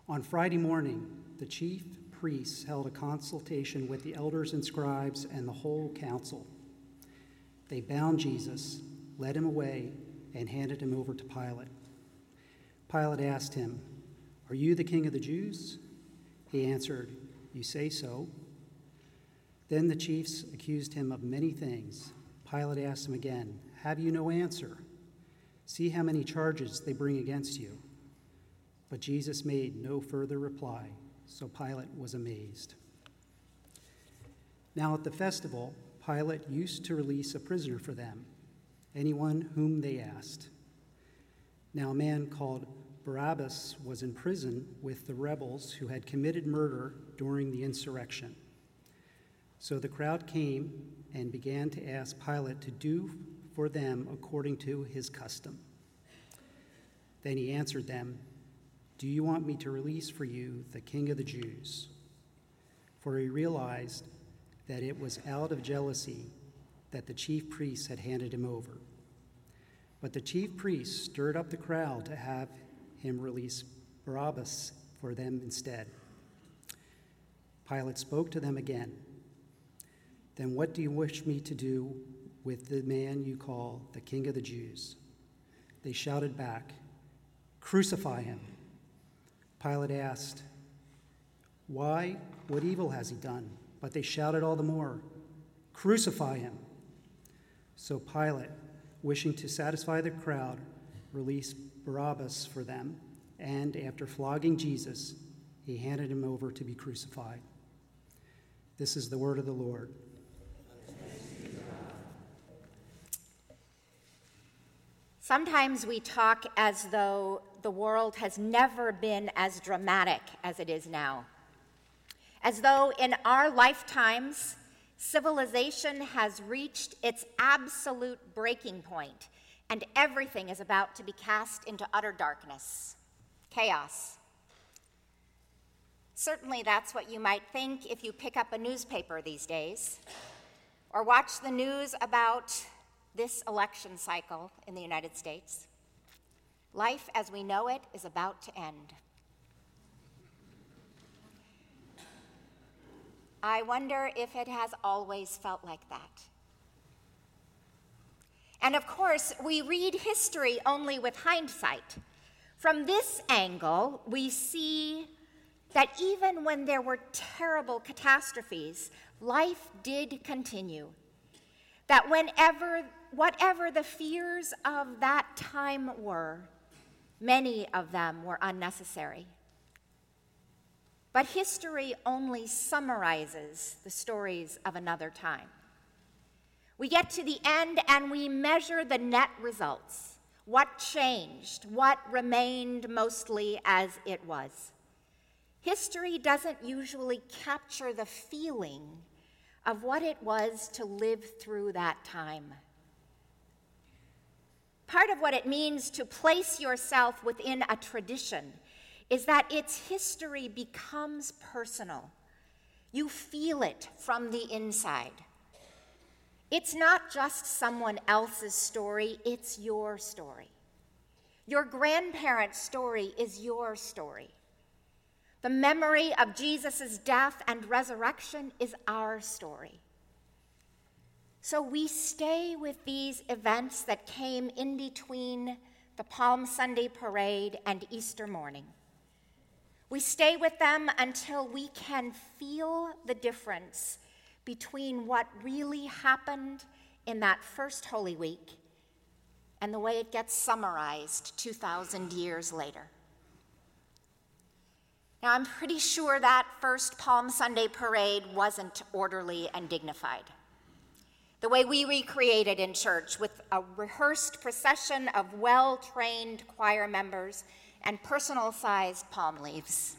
On Friday morning, the chief priests held a consultation with the elders and scribes and the whole council. They bound Jesus, led him away, and handed him over to Pilate. Pilate asked him, "Are you the king of the Jews?" He answered, "You say so." Then the chiefs accused him of many things. Pilate asked him again, "Have you no answer? See how many charges they bring against you." But Jesus made no further reply, so Pilate was amazed. Now at the festival, Pilate used to release a prisoner for them, anyone whom they asked. Now a man called Barabbas was in prison with the rebels who had committed murder during the insurrection. So the crowd came and began to ask Pilate to do for them according to his custom. Then he answered them, "Do you want me to release for you the king of the Jews?" For he realized that it was out of jealousy that the chief priests had handed him over. But the chief priests stirred up the crowd to have him release Barabbas for them instead. Pilate spoke to them again. "Then what do you wish me to do with the man you call the king of the Jews?" They shouted back, "Crucify him." Pilate asked, "Why? What evil has he done?" But they shouted all the more, "Crucify him." So Pilate, wishing to satisfy the crowd, released Barabbas for them, and after flogging Jesus, he handed him over to be crucified. This is the word of the Lord. Sometimes we talk as though the world has never been as dramatic as it is now. As though in our lifetimes, civilization has reached its absolute breaking point, and everything is about to be cast into utter darkness, chaos. Certainly that's what you might think if you pick up a newspaper these days, or watch the news about this election cycle in the United States. Life as we know it is about to end. I wonder if it has always felt like that. And of course, we read history only with hindsight. From this angle, we see that even when there were terrible catastrophes, life did continue. That whatever the fears of that time were, many of them were unnecessary. But history only summarizes the stories of another time. We get to the end and we measure the net results. What changed? What remained mostly as it was? History doesn't usually capture the feeling of what it was to live through that time. Part of what it means to place yourself within a tradition is that its history becomes personal. You feel it from the inside. It's not just someone else's story, it's your story. Your grandparents' story is your story. The memory of Jesus' death and resurrection is our story. So we stay with these events that came in between the Palm Sunday parade and Easter morning. We stay with them until we can feel the difference between what really happened in that first Holy Week and the way it gets summarized 2,000 years later. Now, I'm pretty sure that first Palm Sunday parade wasn't orderly and dignified. The way we recreate it in church with a rehearsed procession of well-trained choir members and personal-sized palm leaves.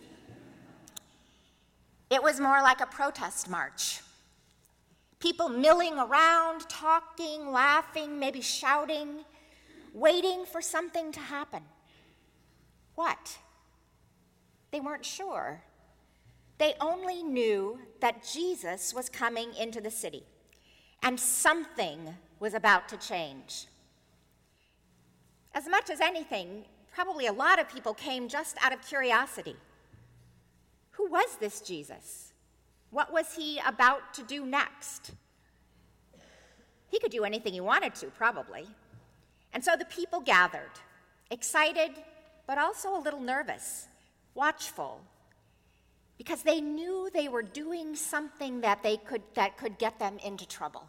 It was more like a protest march. People milling around, talking, laughing, maybe shouting, waiting for something to happen. What? They weren't sure. They only knew that Jesus was coming into the city, and something was about to change. As much as anything, probably a lot of people came just out of curiosity. Who was this Jesus? What was he about to do next? He could do anything he wanted to, probably. And so the people gathered, excited, but also a little nervous, watchful, because they knew they were doing something that could get them into trouble.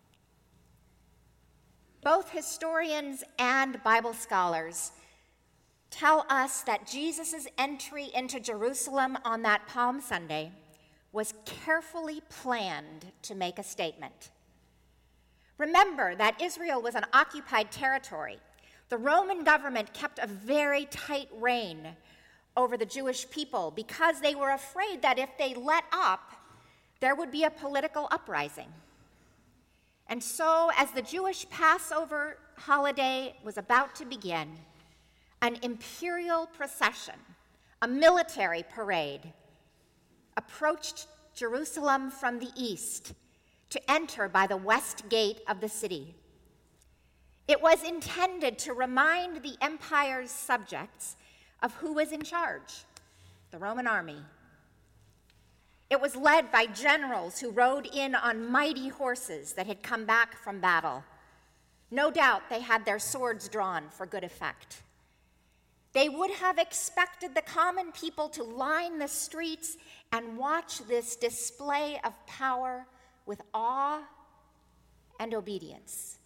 Both historians and Bible scholars tell us that Jesus' entry into Jerusalem on that Palm Sunday was carefully planned to make a statement. Remember that Israel was an occupied territory. The Roman government kept a very tight rein over the Jewish people because they were afraid that if they let up, there would be a political uprising. And so, as the Jewish Passover holiday was about to begin, an imperial procession, a military parade, approached Jerusalem from the east to enter by the west gate of the city. It was intended to remind the empire's subjects of who was in charge, the Roman army. It was led by generals who rode in on mighty horses that had come back from battle. No doubt they had their swords drawn for good effect. They would have expected the common people to line the streets and watch this display of power with awe and obedience.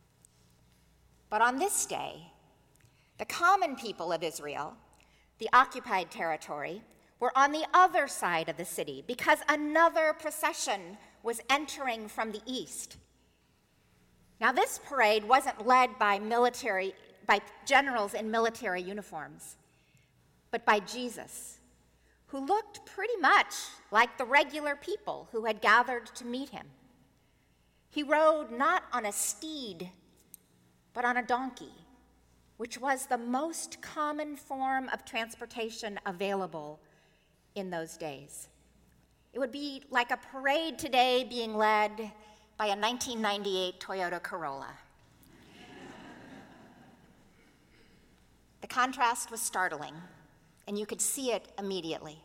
But on this day, the common people of Israel, the occupied territory, were on the other side of the city because another procession was entering from the east. Now, this parade wasn't led by generals in military uniforms, but by Jesus, who looked pretty much like the regular people who had gathered to meet him. He rode not on a steed, but on a donkey, which was the most common form of transportation available in those days. It would be like a parade today being led by a 1998 Toyota Corolla. The contrast was startling, and you could see it immediately.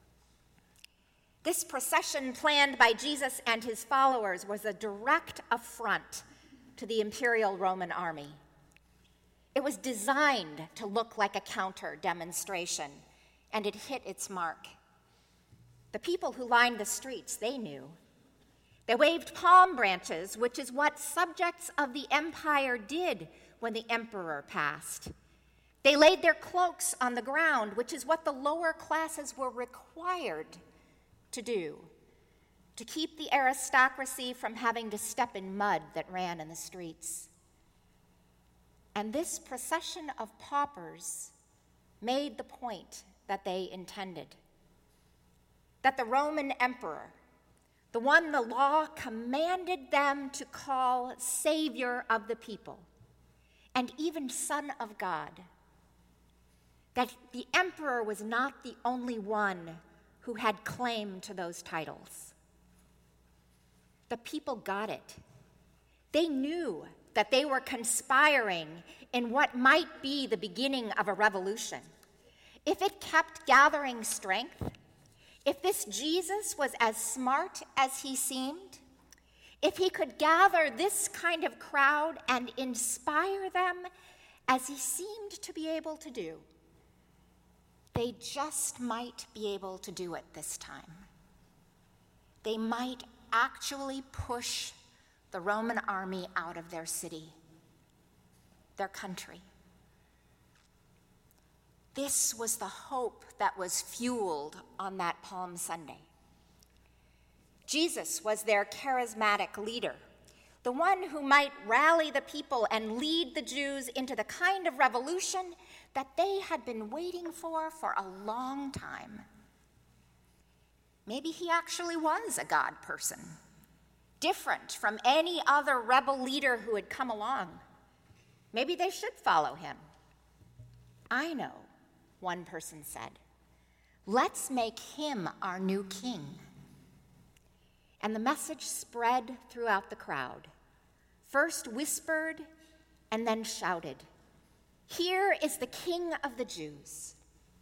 This procession planned by Jesus and his followers was a direct affront to the imperial Roman army. It was designed to look like a counter demonstration, and it hit its mark. The people who lined the streets, they knew. They waved palm branches, which is what subjects of the empire did when the emperor passed. They laid their cloaks on the ground, which is what the lower classes were required to do, to keep the aristocracy from having to step in mud that ran in the streets. And this procession of paupers made the point that they intended. That the Roman emperor, the one the law commanded them to call Savior of the people, and even Son of God, that the emperor was not the only one who had claim to those titles. The people got it. They knew that they were conspiring in what might be the beginning of a revolution. If it kept gathering strength, if this Jesus was as smart as he seemed, if he could gather this kind of crowd and inspire them as he seemed to be able to do, they just might be able to do it this time. They might actually push the Roman army out of their city, their country. This was the hope that was fueled on that Palm Sunday. Jesus was their charismatic leader, the one who might rally the people and lead the Jews into the kind of revolution that they had been waiting for a long time. Maybe he actually was a God person, different from any other rebel leader who had come along. Maybe they should follow him. I know, one person said. Let's make him our new king. And the message spread throughout the crowd, first whispered and then shouted. Here is the King of the Jews.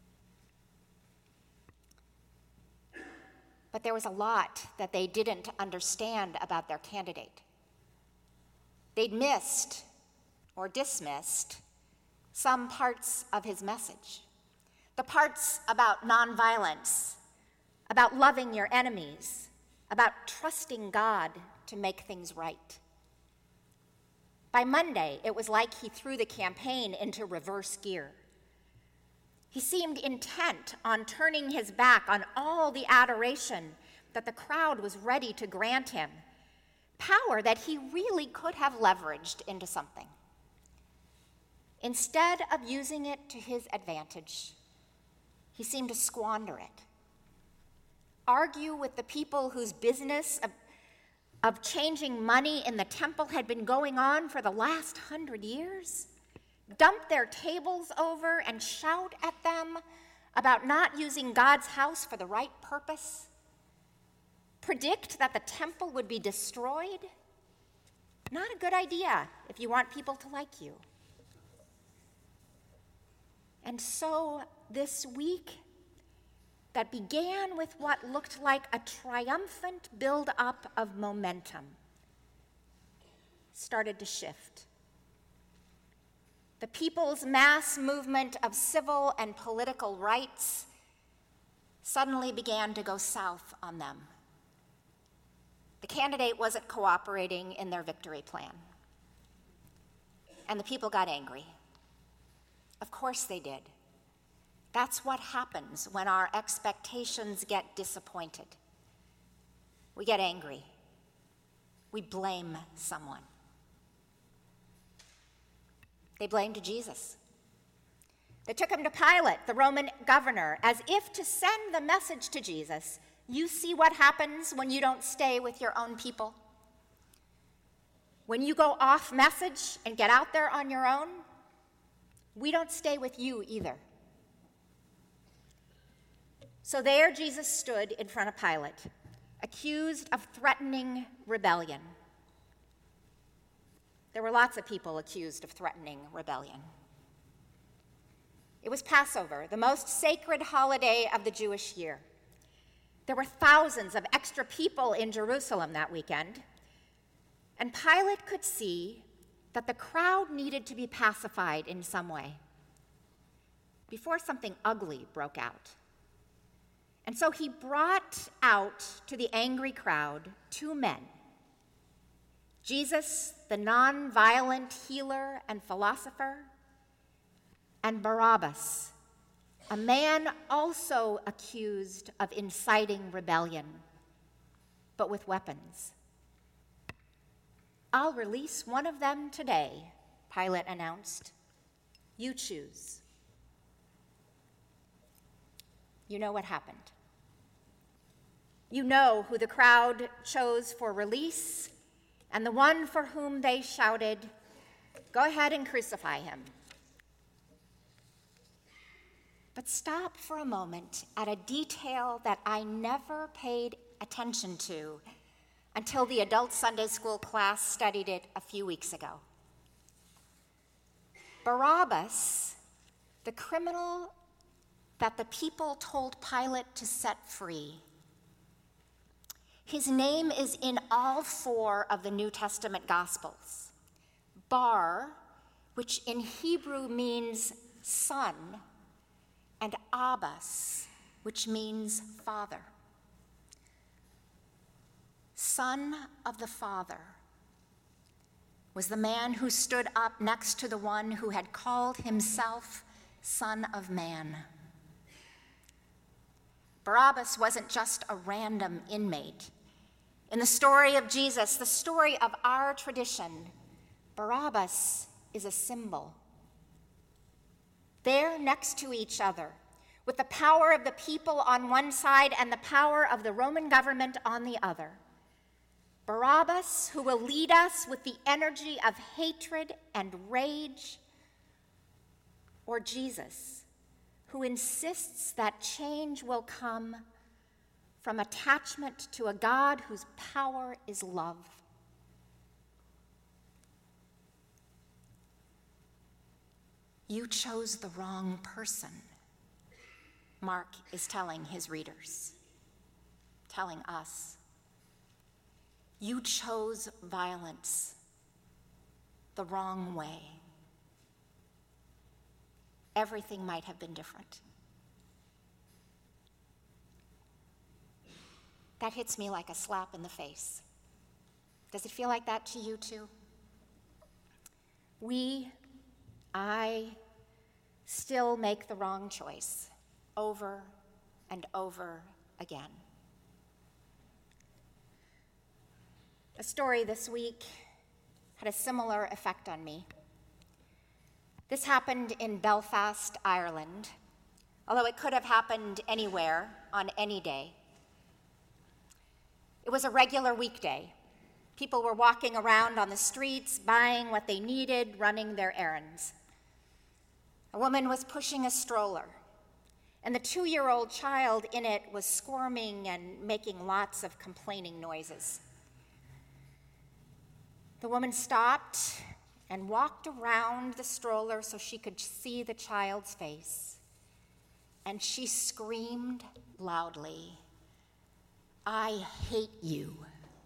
But there was a lot that they didn't understand about their candidate. They'd missed or dismissed some parts of his message. The parts about nonviolence, about loving your enemies, about trusting God to make things right. By Monday, it was like he threw the campaign into reverse gear. He seemed intent on turning his back on all the adoration that the crowd was ready to grant him, power that he really could have leveraged into something. Instead of using it to his advantage, he seemed to squander it. Argue with the people whose business of changing money in the temple had been going on for the last 100 years? Dump their tables over and shout at them about not using God's house for the right purpose? Predict that the temple would be destroyed? Not a good idea if you want people to like you. And so this week that began with what looked like a triumphant build-up of momentum started to shift. The people's mass movement of civil and political rights suddenly began to go south on them. The candidate wasn't cooperating in their victory plan. And the people got angry. Of course they did. That's what happens when our expectations get disappointed. We get angry. We blame someone. They blamed Jesus. They took him to Pilate, the Roman governor, as if to send the message to Jesus. You see what happens when you don't stay with your own people? When you go off message and get out there on your own, we don't stay with you either. So there Jesus stood in front of Pilate, accused of threatening rebellion. There were lots of people accused of threatening rebellion. It was Passover, the most sacred holiday of the Jewish year. There were thousands of extra people in Jerusalem that weekend, and Pilate could see that the crowd needed to be pacified in some way before something ugly broke out. And so he brought out to the angry crowd two men, Jesus, the non-violent healer and philosopher, and Barabbas, a man also accused of inciting rebellion, but with weapons. I'll release one of them today, Pilate announced. You choose. You know what happened. You know who the crowd chose for release and the one for whom they shouted, "Go ahead and crucify him." But stop for a moment at a detail that I never paid attention to until the adult Sunday school class studied it a few weeks ago. Barabbas, the criminal that the people told Pilate to set free, his name is in all four of the New Testament Gospels. Bar, which in Hebrew means son, and Abbas, which means father. Son of the Father was the man who stood up next to the one who had called himself Son of Man. Barabbas wasn't just a random inmate. In the story of Jesus, the story of our tradition, Barabbas is a symbol. There next to each other, with the power of the people on one side and the power of the Roman government on the other. Barabbas, who will lead us with the energy of hatred and rage, or Jesus, who insists that change will come from attachment to a God whose power is love. You chose the wrong person, Mark is telling his readers, telling us. You chose violence the wrong way. Everything might have been different. That hits me like a slap in the face. Does it feel like that to you too? I still make the wrong choice over and over again. A story this week had a similar effect on me. This happened in Belfast, Ireland, although it could have happened anywhere on any day. It was a regular weekday. People were walking around on the streets, buying what they needed, running their errands. A woman was pushing a stroller, and the 2-year-old child in it was squirming and making lots of complaining noises. The woman stopped and walked around the stroller so she could see the child's face, and she screamed loudly, "I hate you."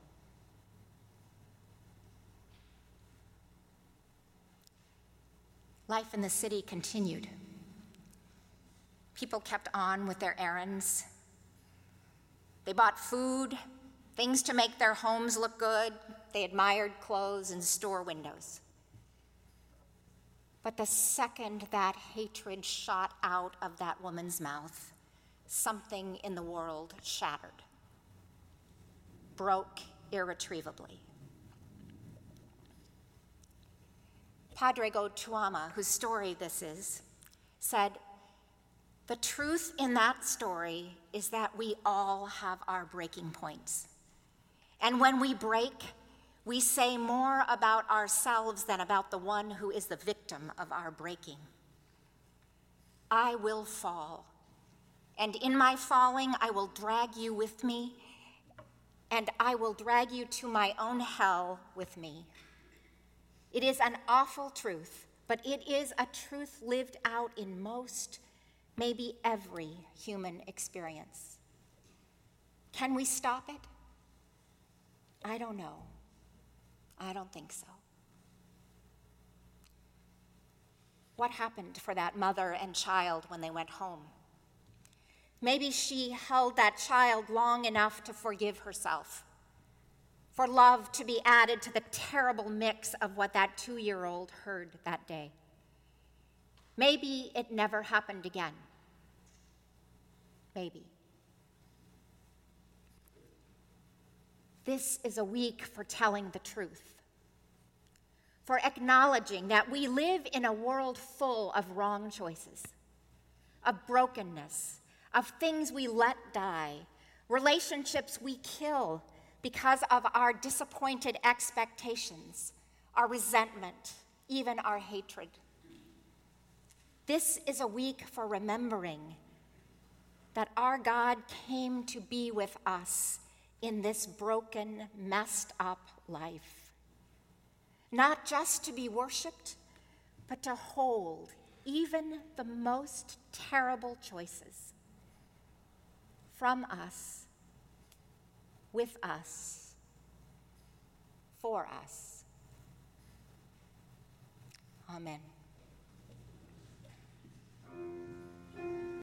Life in the city continued. People kept on with their errands. They bought food, things to make their homes look good. They admired clothes in store windows. But the second that hatred shot out of that woman's mouth, something in the world shattered, broke irretrievably. Padraig Ó Tuama, whose story this is, said, "The truth in that story is that we all have our breaking points. And when we break, we say more about ourselves than about the one who is the victim of our breaking. I will fall, and in my falling, I will drag you with me, and I will drag you to my own hell with me. It is an awful truth, but it is a truth lived out in most, maybe every human experience. Can we stop it? I don't know. I don't think so." What happened for that mother and child when they went home? Maybe she held that child long enough to forgive herself, for love to be added to the terrible mix of what that 2-year-old heard that day. Maybe it never happened again. Maybe. This is a week for telling the truth, for acknowledging that we live in a world full of wrong choices, of brokenness, of things we let die, relationships we kill because of our disappointed expectations, our resentment, even our hatred. This is a week for remembering that our God came to be with us in this broken, messed up life. Not just to be worshiped, but to hold even the most terrible choices from us, with us, for us. Amen.